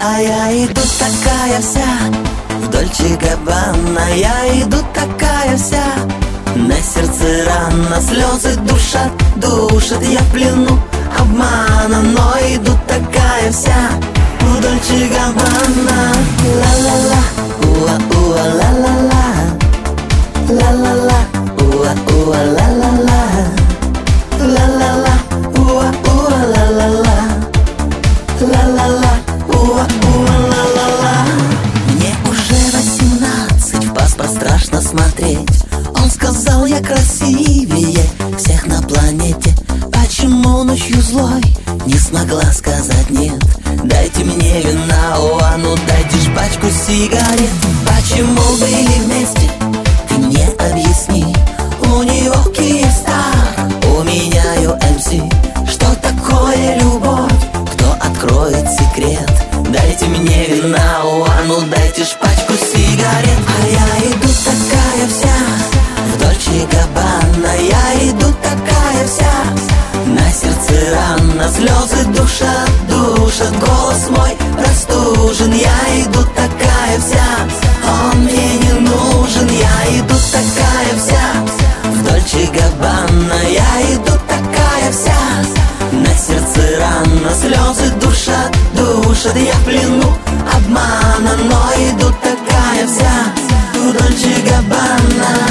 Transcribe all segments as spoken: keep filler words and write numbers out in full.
А я иду такая вся в Дольче Габбана, я иду такая вся. На сердце рана, слезы душат, душат, я в плену обмана, но иду такая вся в Дольче Габбана. Ла-ла-ла, уа-уа, ла-ла-ла, ла-ла-ла, уа-уа, ла-ла-ла, ла-ла-ла, уа-уа, ла-ла-ла, ла-ла-ла, уа-уа, ла-ла-ла. Мне уже восемнадцать, в паспорт страшно смотреть. Он сказал, я красивее всех на планете. Почему ночью злой не смогла сказать нет? Дайте мне вина, о, а ну дайте ж пачку сигарет. Почему были вместе, ты мне объясни. У него Киевстар, у меня ю эм си. Что такое любовь, кто откроет секрет? Дайте мне вина, о, а ну дайте ж пачку сигарет. А я иду такая вся в Дольче Габбана, я иду такая вся. На сердце рана, слезы душат, душат, голос мой простужен. Я иду такая вся, он мне не нужен. Я иду такая вся в Дольче Габбана, я иду такая вся. На сердце рана, слезы душат, душат, я в плену обмана, но иду такая вся в Дольче Габбана.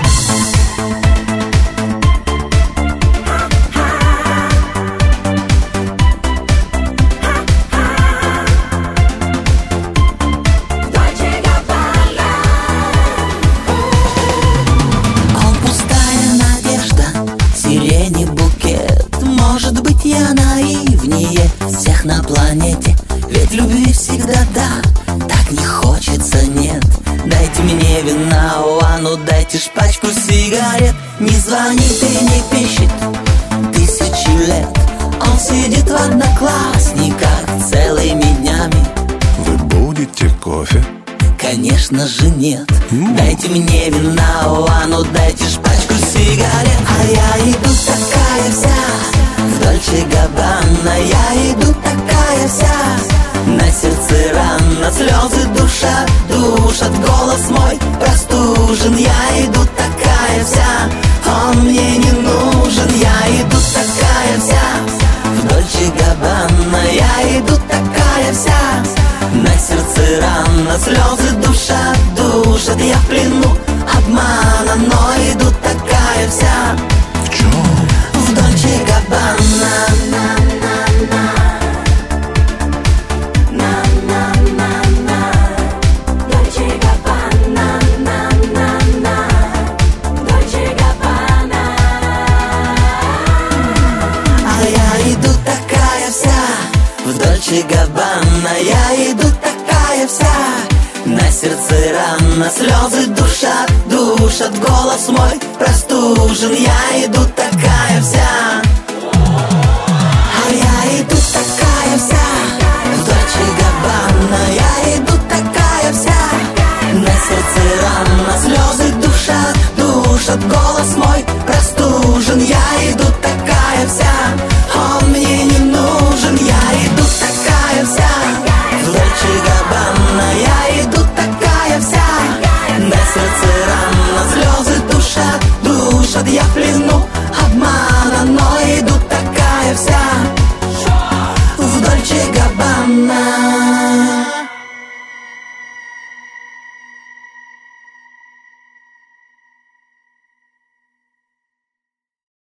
Я наивнее всех на планете, ведь любви всегда да, так не хочется нет. Дайте мне вина, о, а ну дайте ж пачку сигарет. Не звонит и не пишет тысячи лет. Он сидит в одноклассниках целыми днями. Вы будете кофе? Конечно же нет. mm. Дайте мне вина, о, а ну дайте ж пачку сигарет. А я иду такая вся в Дольче Габбана, я иду такая вся. На сердце рана, слезы душат, душат, голос мой простужен. Я иду такая вся, он мне не нужен. Я иду такая вся в Дольче Габбана, я иду такая вся. На сердце рана, слезы душат, душат, я в плену обмана, но иду такая вся. В чем? В Дольче Габбана. А я иду такая вся в Дольче Габбана, я иду такая вся. На сердце рана, слезы душат, душат, голос мой простужен. Я иду такая вся. А я иду такая вся в Дольче Габбана, я иду такая вся. На сердце рана, слезы душат, душат, голос